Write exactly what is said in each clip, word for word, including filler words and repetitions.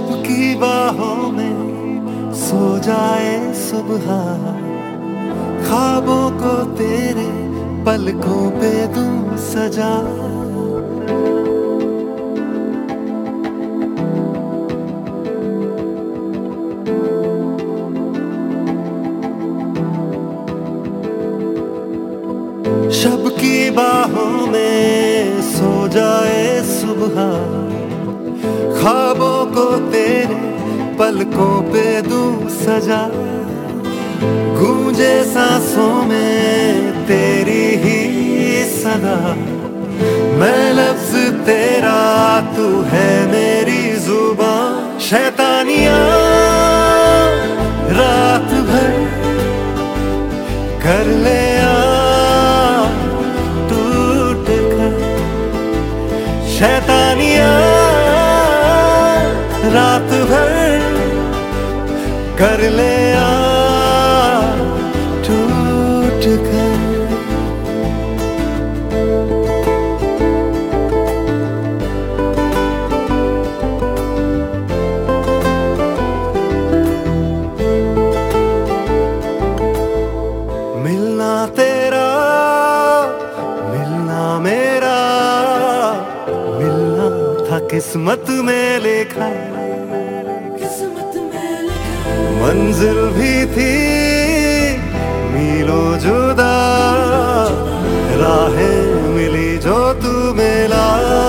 शब की बाहों में सो जाए सुबह, ख्वाबों को तेरे पलकों पे दूं सजा। शब की बाहों में सो जाए सुबह, ख्वाबों को तेरे पलकों पे दूं सजा। गूंजे सांसों में तेरी ही सदा, मैं लफ्ज तेरा तू है मेरी जुबान। शैतानियां रात भर कर ले शैतानियां रात भर कर ले आ टूट कर। मिलना तेरा मिलना मेरा, किस्मत में लिखा, किस्मत में लिखा। मंजिल भी थी मीलों जुदा, राहें मिली जो तू मिला।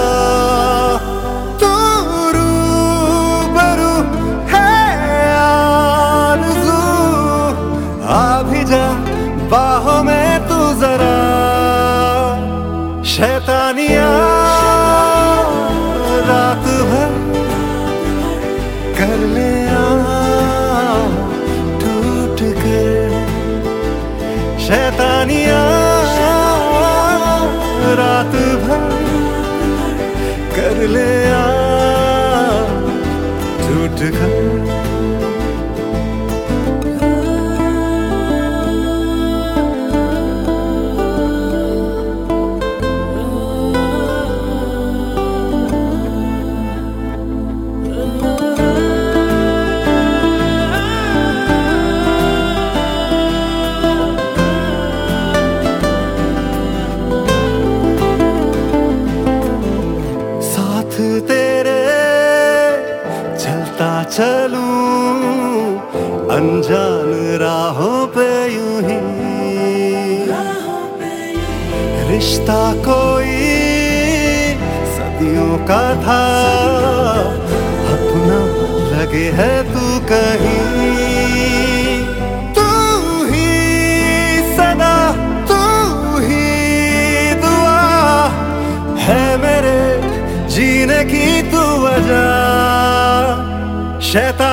तू रूबरू है आरज़ू, आ भी जा बाहों में तू जरा। शैतानियां रात भर कर ले आ टूट कर। शैतानियां रात भर कर ले आ टूट कर। तेरे चलता चलूं अनजान राहों पे यूं ही, रिश्ता कोई सदियों का था, अपना लगे है तू कहीं। तू ही सदा तू ही दुआ है मेरे जीने की तू वजह। शैतान